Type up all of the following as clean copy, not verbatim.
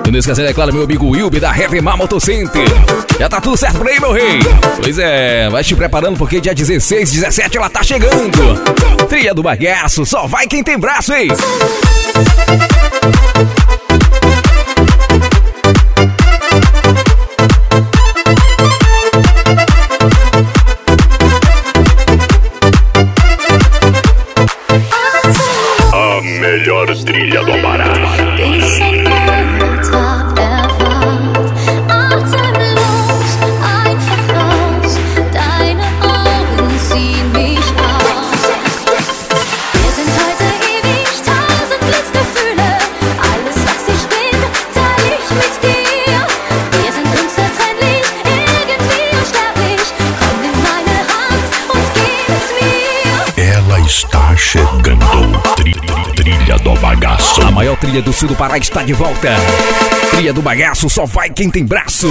E não esquecendo, é claro, meu amigo Wilby da Revemar Motocenter. Já tá tudo certo por aí, meu rei? Pois é, vai te preparando porque dia 16, 17 ela tá chegando. Trilha do Bagaço, só vai quem tem braço, hein? A melhor trilha do Pará. Está chegando, Trilha do Bagaço. A maior trilha do sul do Pará está de volta. Trilha do Bagaço, só vai quem tem braço.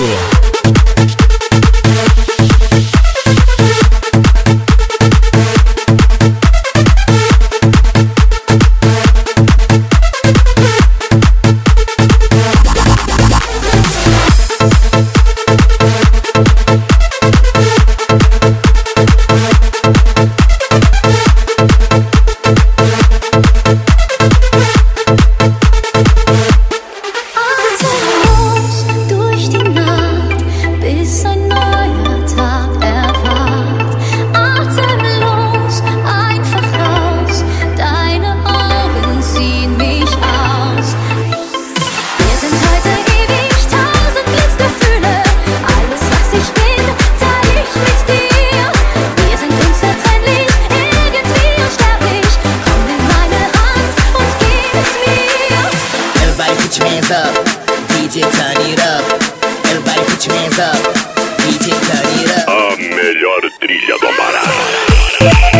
DJ turn it up. Everybody put your hands up. DJ turn it up. A melhor trilha do Pará.